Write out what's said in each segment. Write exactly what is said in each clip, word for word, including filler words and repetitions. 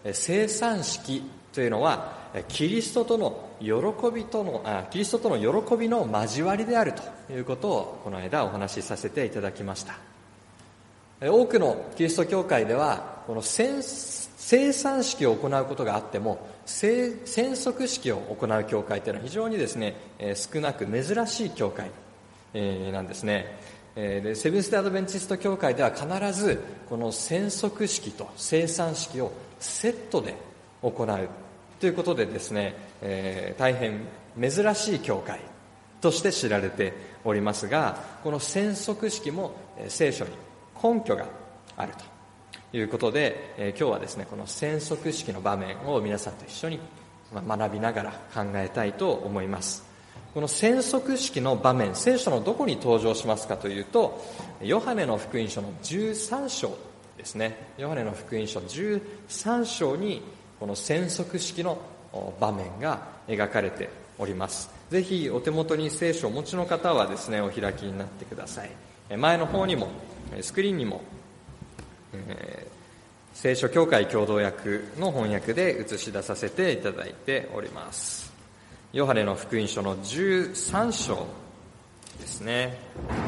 生産式というのはキリストとの喜びとのあキリストとの喜びの交わりであるということをこの間お話しさせていただきました。多くのキリスト教会ではこの生産式を行うことがあっても宣息式を行う教会というのは非常にですね少なく珍しい教会なんですね。でセブンスデーアドベンチスト教会では必ずこの宣息式と生産式をセットで行うということでですね、えー、大変珍しい教会として知られておりますが、この宣息式も聖書に根拠があるということで、えー、今日はですねこの宣息式の場面を皆さんと一緒に学びながら考えたいと思います。この宣息式の場面、聖書のどこに登場しますかというと、ヨハネの福音書のじゅうさん章ですね。ヨハネの福音書じゅうさん章にこの宣息式の場面が描かれております。ぜひお手元に聖書をお持ちの方はですねお開きになってください。前の方にもスクリーンにも、えー、聖書教会共同訳の翻訳で映し出させていただいております。ヨハネの福音書のじゅうさん章ですね。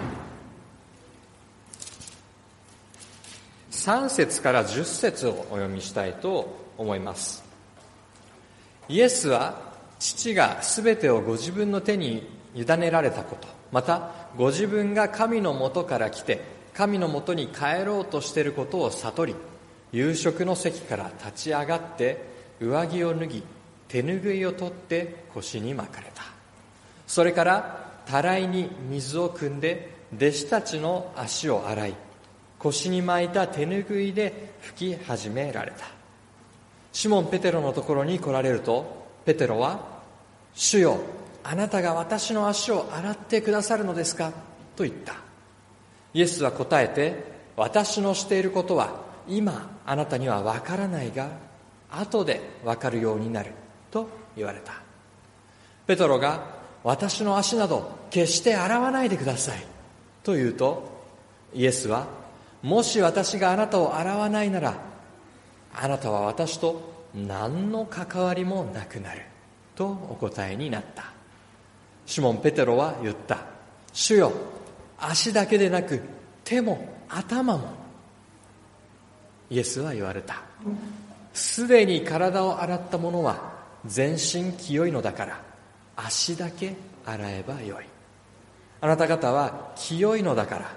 さん節からじゅっ節をお読みしたいと思います。イエスは父がすべてをご自分の手に委ねられたこと、またご自分が神のもとから来て神のもとに帰ろうとしていることを悟り、夕食の席から立ち上がって上着を脱ぎ手ぬぐいを取って腰に巻かれた。それからたらいに水を汲んで弟子たちの足を洗い、腰に巻いた手ぬぐいで拭き始められた。シモン・ペテロのところに来られると、ペテロは、主よ、あなたが私の足を洗ってくださるのですかと言った。イエスは答えて、私のしていることは今あなたにはわからないが後でわかるようになると言われた。ペテロが、私の足など決して洗わないでくださいと言うと、イエスは、もし私があなたを洗わないなら、あなたは私と何の関わりもなくなるとお答えになった。シモン・ペテロは言った。主よ、足だけでなく手も頭も。イエスは言われた。すでに体を洗った者は全身清いのだから、足だけ洗えばよい。あなた方は清いのだから、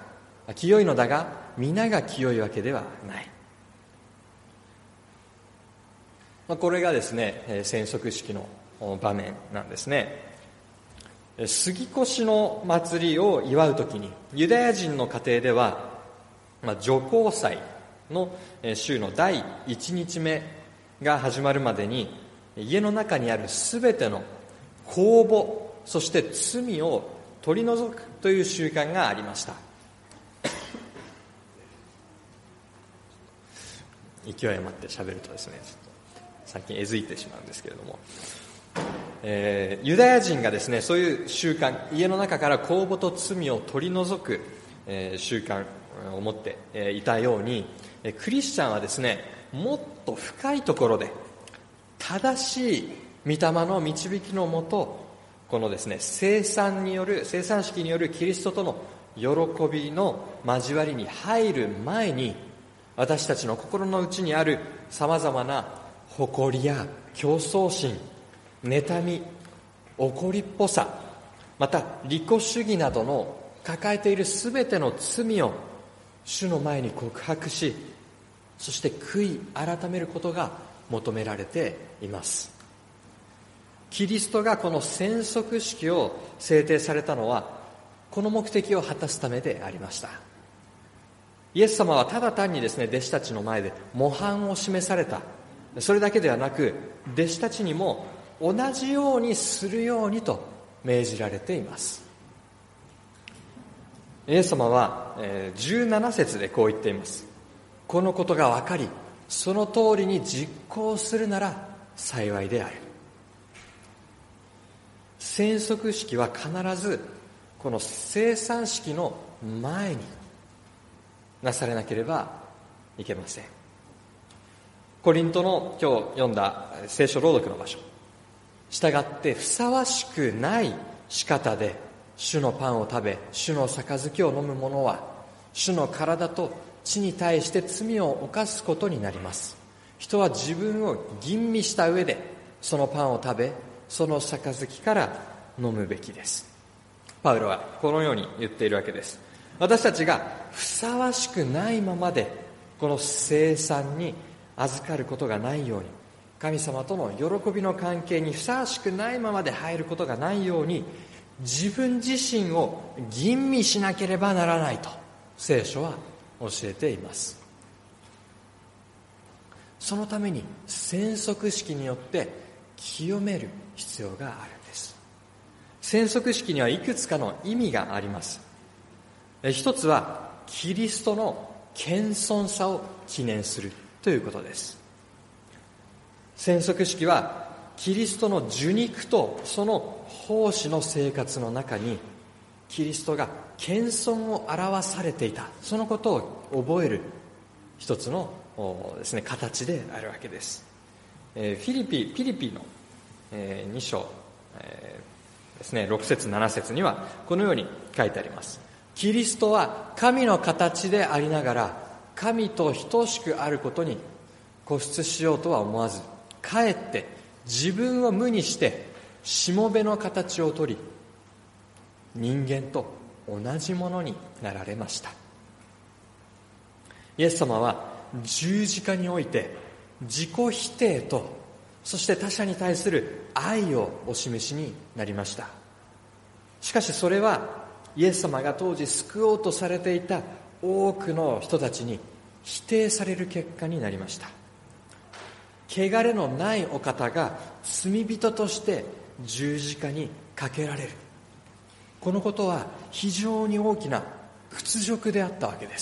清いのだが皆が清いわけではない。これがですね、宣息式の場面なんですね。杉越の祭りを祝うときに、ユダヤ人の家庭では、まあ、除光祭の週のだいいちにちめが始まるまでに、家の中にあるすべての公募、そして罪を取り除くという習慣がありました。勢い余って喋るとですね、ちょっと最近えずいてしまうんですけれども、えー、ユダヤ人がですね、そういう習慣、家の中から公募と罪を取り除く、えー、習慣を持って、えー、いたように、クリスチャンはですね、もっと深いところで正しい御霊の導きのもと、このですね、生産による生産式によるキリストとの喜びの交わりに入る前に、私たちの心の内にあるさまざまな誇りや競争心、妬み、怒りっぽさ、また利己主義などの抱えているすべての罪を主の前に告白し、そして悔い改めることが求められています。キリストがこの宣息式を制定されたのは、この目的を果たすためでありました。イエス様はただ単にですね、弟子たちの前で模範を示された。それだけではなく、弟子たちにも同じようにするようにと命じられています。イエス様はじゅうなな節でこう言っています。このことが分かり、その通りに実行するなら幸いである。宣息式は必ずこの生産式の前になされなければいけません。 コリントの今日読んだ聖書朗読の場所、従ってふさわしくない仕方で主のパンを食べ主の杯を飲む者は主の体と血に対して罪を犯すことになります。人は自分を吟味した上でそのパンを食べその杯から飲むべきです。パウロはこのように言っているわけです。私たちがふさわしくないままでこの聖餐に預かることがないように、神様との喜びの関係にふさわしくないままで入ることがないように、自分自身を吟味しなければならないと聖書は教えています。そのために洗足式によって清める必要があるんです。洗足式にはいくつかの意味があります。一つはキリストの謙遜さを記念するということです。洗足式はキリストの受肉とその奉仕の生活の中にキリストが謙遜を表されていた、そのことを覚える一つのですね、形であるわけです。えー、フィリピピリピの、えー、に章、えー、ですね、ろく節なな節にはこのように書いてあります。キリストは神の形でありながら神と等しくあることに固執しようとは思わず、かえって自分を無にしてしもべの形をとり、人間と同じものになられました。イエス様は十字架において自己否定と、そして他者に対する愛をお示しになりました。しかしそれはイエス様が当時救おうとされていた多くの人たちに否定される結果になりました。汚れのないお方が罪人として十字架にかけられる、このことは非常に大きな屈辱であったわけです。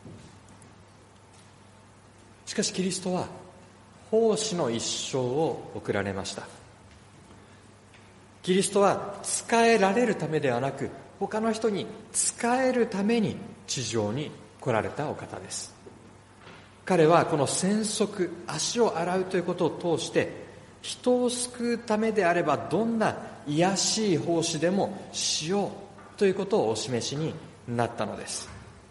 しかしキリストは奉仕の一生を送られました。キリストは仕えられるためではなく、他の人に仕えるために地上に来られたお方です。彼はこの洗足、足を洗うということを通して、人を救うためであればどんな卑しい奉仕でもしようということをお示しになったのです。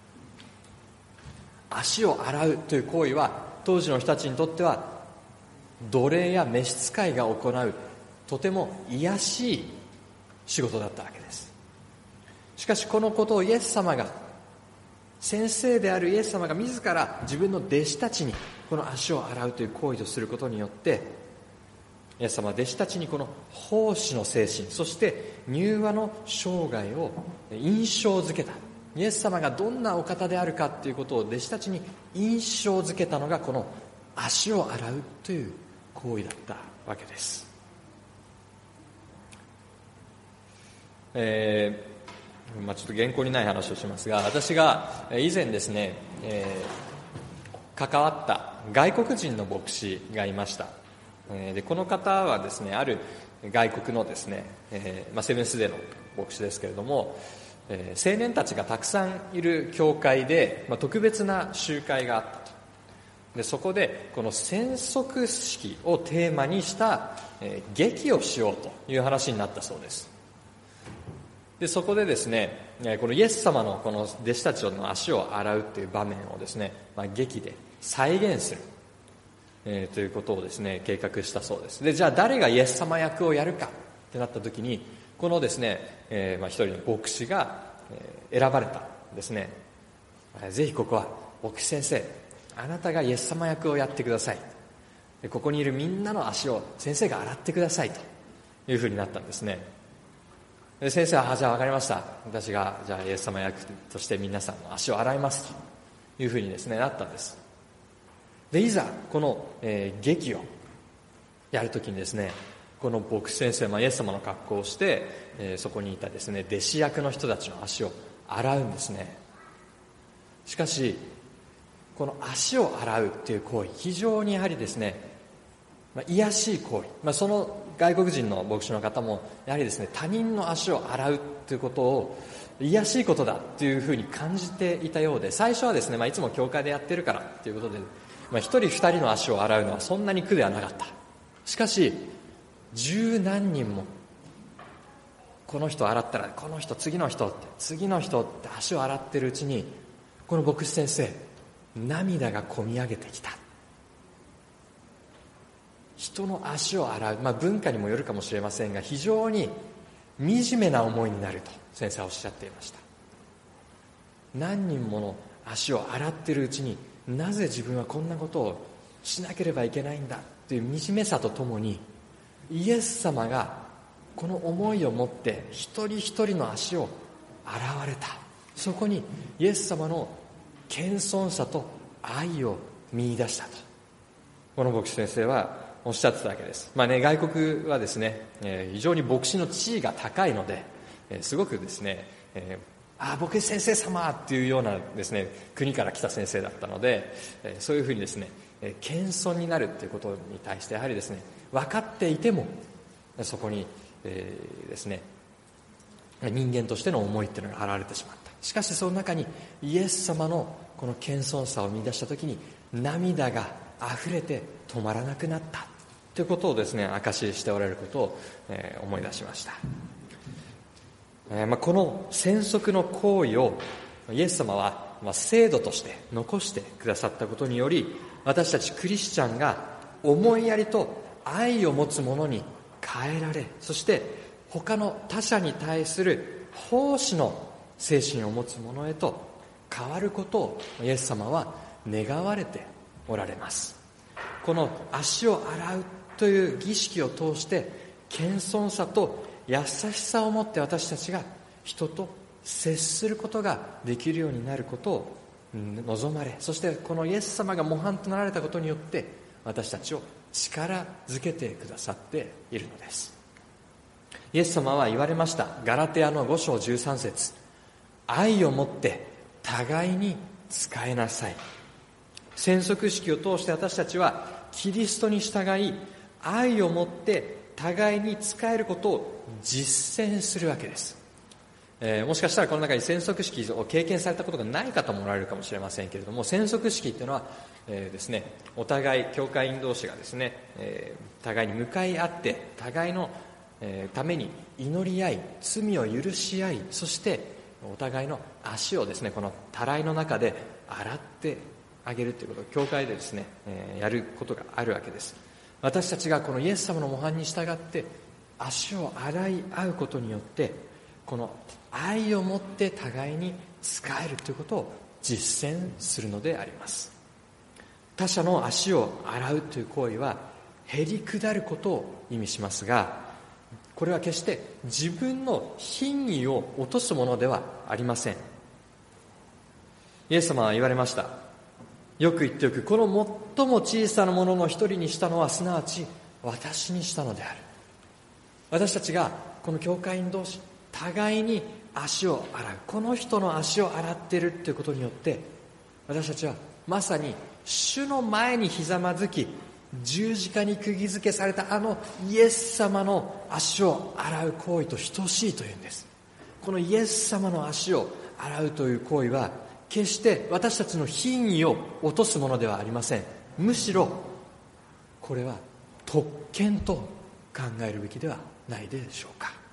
足を洗うという行為は当時の人たちにとっては奴隷や召使いが行うとても卑しい仕事だったわけです。しかしこのことをイエス様が、先生であるイエス様が自ら自分の弟子たちにこの足を洗うという行為とすることによって、イエス様は弟子たちにこの奉仕の精神、そして柔和の生涯を印象づけた。イエス様がどんなお方であるかということを弟子たちに印象づけたのがこの足を洗うという行為だったわけです。えーまあ、ちょっと原稿にない話をしますが、私が以前ですね、えー、関わった外国人の牧師がいました。でこの方はですね、ある外国のですね、えーまあ、セブンスデーの牧師ですけれども、えー、青年たちがたくさんいる教会で、まあ、特別な集会があったと。でそこでこの洗足式をテーマにした、えー、劇をしようという話になったそうです。でそこでですね、このイエス様のこの弟子たちの足を洗うっていう場面をですね、まあ、劇で再現する、えー、ということをですね計画したそうです。でじゃあ誰がイエス様役をやるかってなった時に、このですね、えーまあ、一人の牧師が、えー、選ばれたんですね。ぜひここは牧師先生、あなたがイエス様役をやってください。でここにいるみんなの足を先生が洗ってくださいというふうになったんですね。で先生は、あ、じゃあ分かりました。私がじゃあイエス様役として皆さんの足を洗いますというふうにですね、なったんです。で、いざこの、えー、劇をやるときにですね、この牧師先生、まあ、イエス様の格好をして、えー、そこにいたですね、弟子役の人たちの足を洗うんですね。しかし、この足を洗うという行為、非常にやはりですね、まあ、卑しい行為、まあ、その外国人の牧師の方もやはりですね、他人の足を洗うということを卑しいことだというふうに感じていたようで、最初はですね、まあ、いつも教会でやってるからということでまあ、一人二人の足を洗うのはそんなに苦ではなかった。しかし十何人もこの人洗ったらこの人次の人って次の人って足を洗ってるうちに、この牧師先生涙がこみ上げてきた。人の足を洗う、まあ、文化にもよるかもしれませんが、非常に惨めな思いになると先生はおっしゃっていました。何人もの足を洗ってるうちに、なぜ自分はこんなことをしなければいけないんだという惨めさとともに、イエス様がこの思いを持って一人一人の足を洗われた。そこにイエス様の謙遜さと愛を見出したと、この牧師先生はおっしゃってたわけです。まあね、外国はですね、えー、非常に牧師の地位が高いので、えー、すごくですね、えー、ああ牧師先生様っていうようなですね国から来た先生だったので、えー、そういうふうにですね、えー、謙遜になるっていうことに対してやはりですね、分かっていてもそこに、えー、ですね人間としての思いっていうのが現れてしまった。しかしその中にイエス様のこの謙遜さを見出したときに、涙が溢れて止まらなくなったということをですね証ししておられることを、えー、思い出しました。えーまあ、この宣則の行為をイエス様は、まあ、制度として残してくださったことにより、私たちクリスチャンが思いやりと愛を持つものに変えられ、そして他の他者に対する奉仕の精神を持つ者へと変わることをイエス様は願われておられます。この足を洗うという儀式を通して、謙遜さと優しさを持って私たちが人と接することができるようになることを望まれ、そしてこのイエス様が模範となられたことによって私たちを力づけてくださっているのです。イエス様は言われました。ガラテヤのご章じゅうさん節、愛を持って互いに仕えなさい。宣則式を通して私たちはキリストに従い、愛を持って互いに仕えることを実践するわけです。えー、もしかしたらこの中に宣則式を経験されたことがない方もおられるかもしれませんけれども、宣則式っていうのは、えーですね、お互い教会員同士がですね、えー、互いに向かい合って互いの、えー、ために祈り合い、罪を許し合い、そしてお互いの足をですねこのたらいの中で洗ってあげるということを教会でですね、えー、やることがあるわけです。私たちがこのイエス様の模範に従って足を洗い合うことによって、この愛を持って互いに仕えるということを実践するのであります。他者の足を洗うという行為はへりくだることを意味しますが、これは決して自分の品位を落とすものではありません。イエス様は言われました。よく言っておく、この最も小さなものの一人にしたのはすなわち私にしたのである。私たちがこの教会員同士互いに足を洗う、この人の足を洗っているということによって、私たちはまさに主の前にひざまずき、十字架に釘付けされたあのイエス様の足を洗う行為と等しいというんです。このイエス様の足を洗うという行為は決して私たちの品位を落とすものではありません。むしろこれは特権と考えるべきではないでしょうか。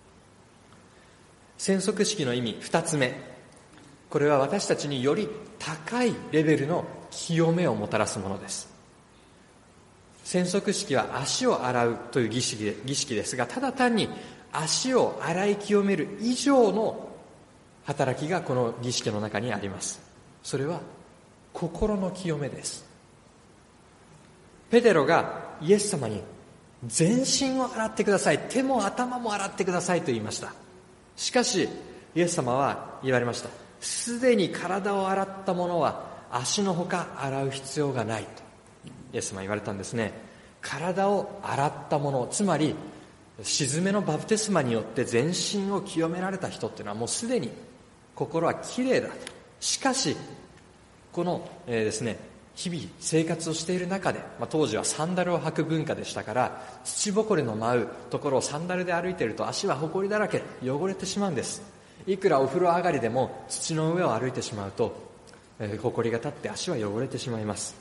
宣則式の意味二つ目、これは私たちにより高いレベルの清めをもたらすものです。宣則式は足を洗うという儀式で、儀式ですが、ただ単に足を洗い清める以上の働きがこの儀式の中にあります。それは心の清めです。ペテロがイエス様に全身を洗ってください、手も頭も洗ってくださいと言いました。しかしイエス様は言われました。すでに体を洗った者は足のほか洗う必要がないとイエス様は言われたんですね。体を洗った者、つまり沈めのバプテスマによって全身を清められた人っていうのはもうすでに心はきれいだと。しかしこの、えーですね、日々生活をしている中で、まあ、当時はサンダルを履く文化でしたから、土ぼこりの舞うところをサンダルで歩いていると足はほこりだらけ、汚れてしまうんです。いくらお風呂上がりでも土の上を歩いてしまうと、えー、ほこりが立って足は汚れてしまいます。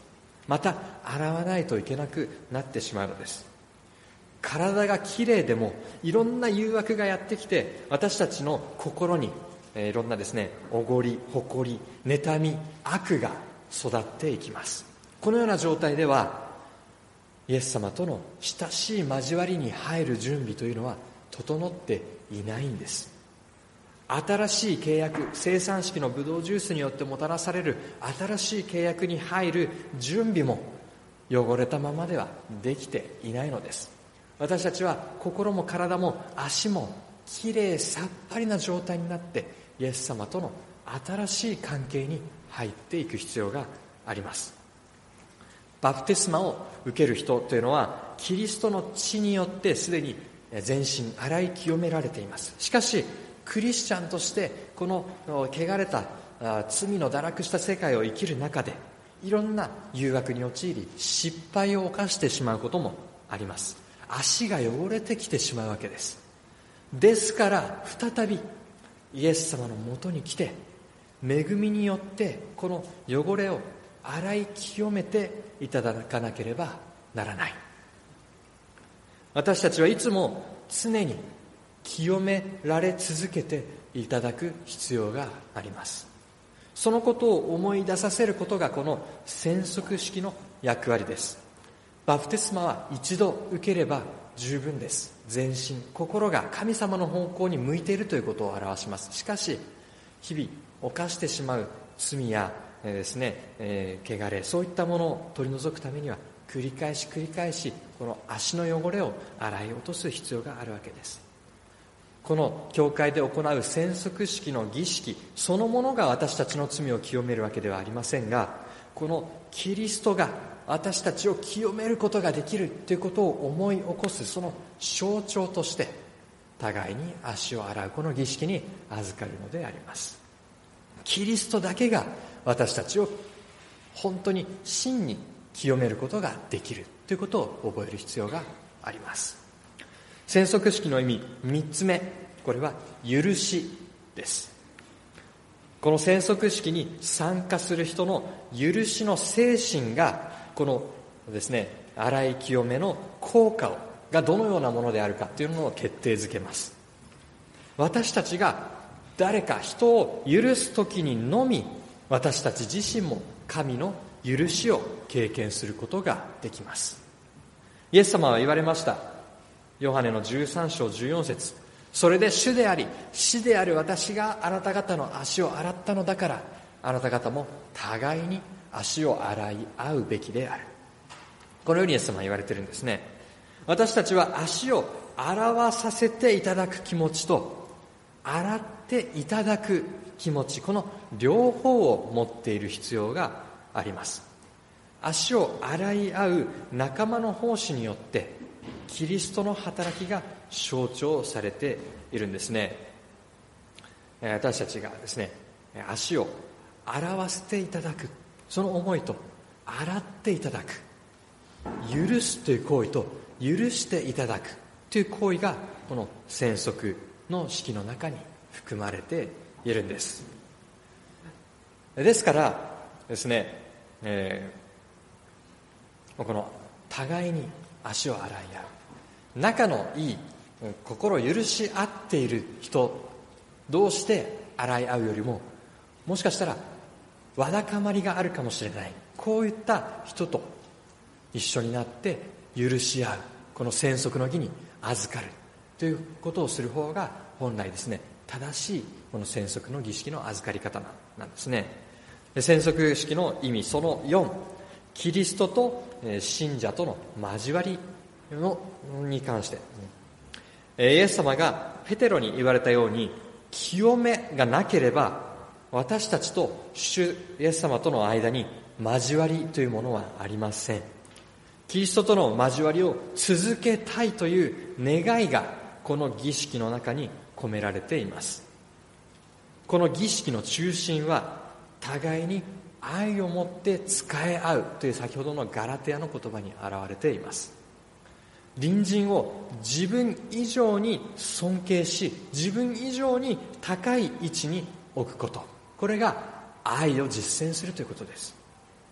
また洗わないといけなくなってしまうのです。体がきれいでもいろんな誘惑がやってきて、私たちの心にえー、いろんなですね、おごり、誇り、妬み、悪が育っていきます。このような状態ではイエス様との親しい交わりに入る準備というのは整っていないんです。新しい契約、生産式のブドウジュースによってもたらされる新しい契約に入る準備も汚れたままではできていないのです。私たちは心も体も足もきれいさっぱりな状態になってイエス様との新しい関係に入っていく必要があります。バプテスマを受ける人というのはキリストの血によってすでに全身洗い清められています。しかしクリスチャンとしてこの汚れた罪の堕落した世界を生きる中でいろんな誘惑に陥り失敗を犯してしまうこともあります。足が汚れてきてしまうわけです。ですから再びイエス様のもとに来て恵みによってこの汚れを洗い清めていただかなければならない。私たちはいつも常に清められ続けていただく必要があります。そのことを思い出させることがこの洗足式の役割です。バプテスマは一度受ければ十分です。全身心が神様の方向に向いているということを表します。しかし日々犯してしまう罪や、えーですねえー、汚れそういったものを取り除くためには繰り返し繰り返しこの足の汚れを洗い落とす必要があるわけです。この教会で行う洗足式の儀式そのものが私たちの罪を清めるわけではありませんが、このキリストが私たちを清めることができるということを思い起こすその象徴として互いに足を洗うこの儀式に預かるのであります。キリストだけが私たちを本当に真に清めることができるということを覚える必要があります。洗足式の意味三つ目、これは許しです。この洗足式に参加する人の許しの精神がこのですね洗い清めの効果をがどのようなものであるかというのを決定づけます。私たちが誰か人を許すときにのみ私たち自身も神の許しを経験することができます。イエス様は言われました。ヨハネのじゅうさん章じゅうよん節、それで主であり死である私があなた方の足を洗ったのだからあなた方も互いに足を洗い合うべきである。このようにイエス様は言われているんですね。私たちは足を洗わさせていただく気持ちと洗っていただく気持ち、この両方を持っている必要があります。足を洗い合う仲間の奉仕によってキリストの働きが象徴されているんですね。私たちがですね足を洗わせていただくその思いと洗っていただく許すという行為と許していただくという行為がこの洗足の式の中に含まれているんです。ですからですね、えー、この互いに足を洗い合う仲のいい心を許し合っている人同士で洗い合うよりももしかしたらわだかまりがあるかもしれないこういった人と一緒になって許し合うこの洗足の儀に預かるということをする方が本来ですね正しいこの洗足の儀式の預かり方なんですね。で洗足式の意味そのよん、キリストと信者との交わりのに関して、イエス様がペテロに言われたように清めがなければ私たちと主イエス様との間に交わりというものはありません。キリストとの交わりを続けたいという願いがこの儀式の中に込められています。この儀式の中心は互いに愛を持って仕え合うという先ほどのガラテヤの言葉に表れています。隣人を自分以上に尊敬し自分以上に高い位置に置くこと、これが愛を実践するということです。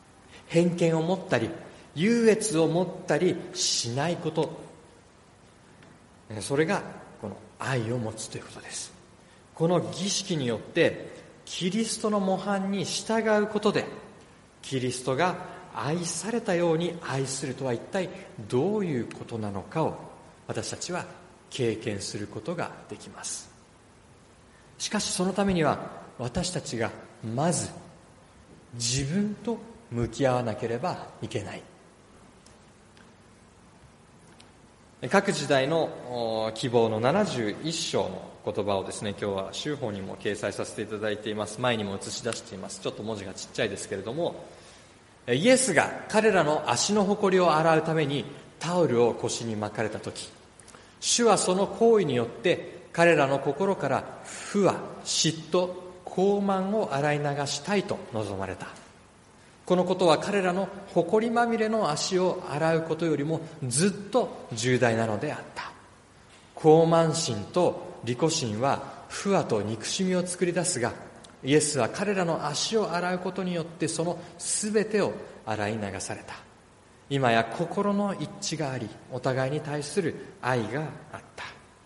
偏見を持ったり優越を持ったりしないこと、それがこの愛を持つということです。この儀式によってキリストの模範に従うことで、キリストが愛されたように愛するとは一体どういうことなのかを私たちは経験することができます。しかしそのためには私たちがまず自分と向き合わなければいけない。各時代の希望のななじゅういっ章の言葉をですね、今日は週報にも掲載させていただいています。前にも映し出しています。ちょっと文字がちっちゃいですけれども、イエスが彼らの足のほこりを洗うためにタオルを腰に巻かれたとき、主はその行為によって彼らの心から不和、嫉妬、傲慢を洗い流したいと望まれた。このことは彼らの埃まみれの足を洗うことよりもずっと重大なのであった。傲慢心と利己心は不和と憎しみを作り出すが、イエスは彼らの足を洗うことによってそのすべてを洗い流された。今や心の一致があり、お互いに対する愛があった。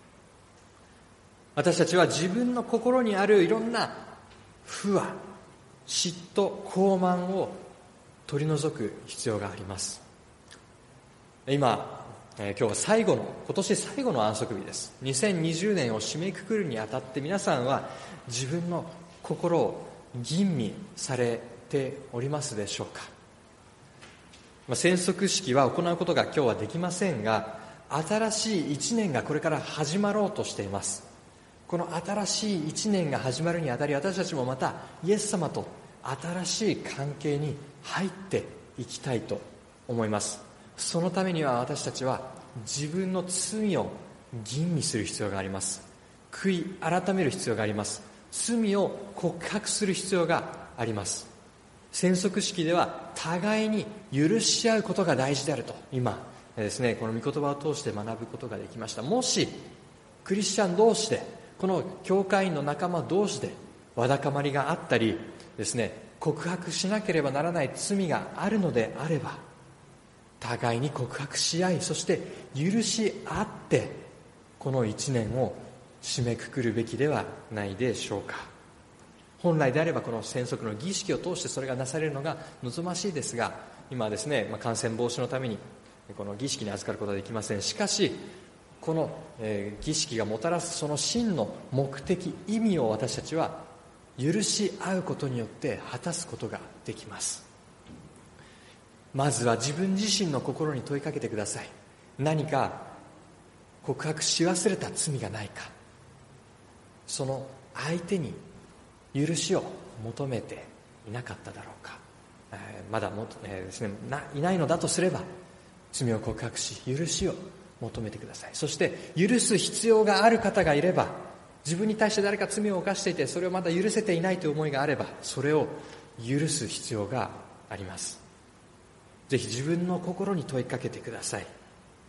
私たちは自分の心にあるいろんな不和、嫉妬、傲慢を取り除く必要があります。今、えー、今日は最後の今年最後の安息日です。にせんにじゅうねんを締めくくるにあたって皆さんは自分の心を吟味されておりますでしょうか。まあ、宣息式は行うことが今日はできませんが、新しい一年がこれから始まろうとしています。この新しい一年が始まるにあたり、私たちもまたイエス様と新しい関係に入っていきたいと思います。そのためには私たちは自分の罪を吟味する必要があります。悔い改める必要があります。罪を告白する必要があります。宣息式では互いに許し合うことが大事であると今ですね、この御言葉を通して学ぶことができました。もしクリスチャン同士で、この教会員の仲間同士でわだかまりがあったりですね、告白しなければならない罪があるのであれば、互いに告白し合い、そして許し合ってこの一年を締めくくるべきではないでしょうか。本来であればこの宣息の儀式を通してそれがなされるのが望ましいですが、今はですね、まあ、感染防止のためにこの儀式に預かることはできません。しかしこの、えー、儀式がもたらすその真の目的、意味を私たちは許し合うことによって果たすことができます。まずは自分自身の心に問いかけてください。何か告白し忘れた罪がないか、その相手に許しを求めていなかっただろうか。えー、まだも、えーですね、ないないのだとすれば罪を告白し許しを求めてください。そして許す必要がある方がいれば、自分に対して誰か罪を犯していてそれをまだ許せていないという思いがあれば、それを許す必要があります。ぜひ自分の心に問いかけてください。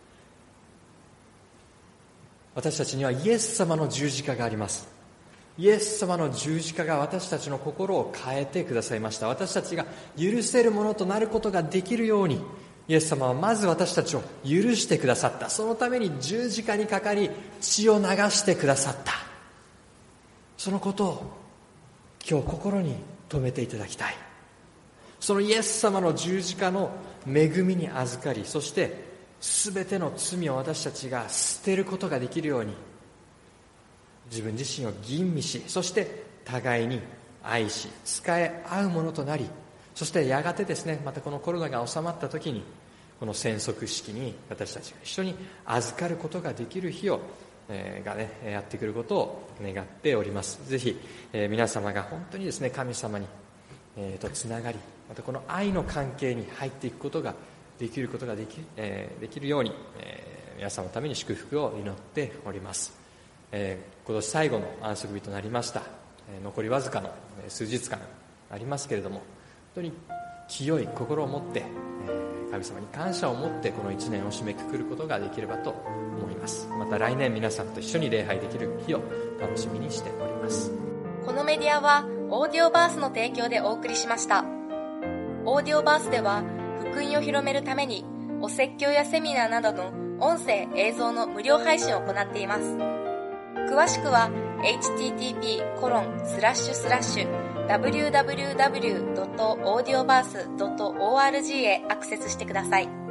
私たちにはイエス様の十字架があります。イエス様の十字架が私たちの心を変えてくださいました。私たちが許せるものとなることができるように、イエス様はまず私たちを許してくださった。そのために十字架にかかり血を流してくださった。そのことを今日心に留めていただきたい。そのイエス様の十字架の恵みに預かり、そして全ての罪を私たちが捨てることができるように、自分自身を吟味し、そして互いに愛し仕え合うものとなり、そしてやがてですね、またこのコロナが収まった時にこの宣息式に私たちが一緒に預かることができる日を、えー、がねやってくることを願っております。ぜひ、えー、皆様が本当にですね、神様に、えー、とつながり、またこの愛の関係に入っていくことができることができ、えー、できるように、えー、皆様のために祝福を祈っております。えー、今年最後の安息日となりました。えー、残りわずかの数日間ありますけれども、本当に清い心を持って、えー、神様に感謝を持ってこの一年を締めくくることができればと思います。また来年皆さんと一緒に礼拝できる日を楽しみにしております。 このメディアはオーディオバースの提供でお送りしました。 オーディオバースでは福音を広めるためにお説教やセミナーなどの音声映像の無料配信を行っています。詳しくは エイチティーティーピーコロンスラッシュスラッシュダブリューダブリューダブリュードットオーディオバースドットオーアールジー へアクセスしてください。